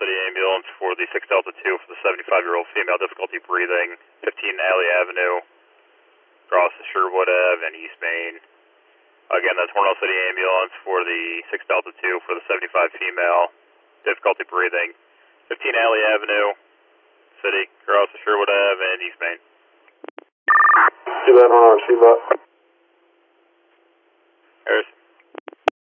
City ambulance for the 6 Delta 2 for the 75-year-old female, difficulty breathing, 15 Alley Avenue, across the Sherwood Ave and East Main. Again, that's Hornell City ambulance for the 6 Delta 2 for the 75 female, difficulty breathing, 15 Alley Avenue, City, across the Sherwood Ave and East Main. See that on, see that. Harris.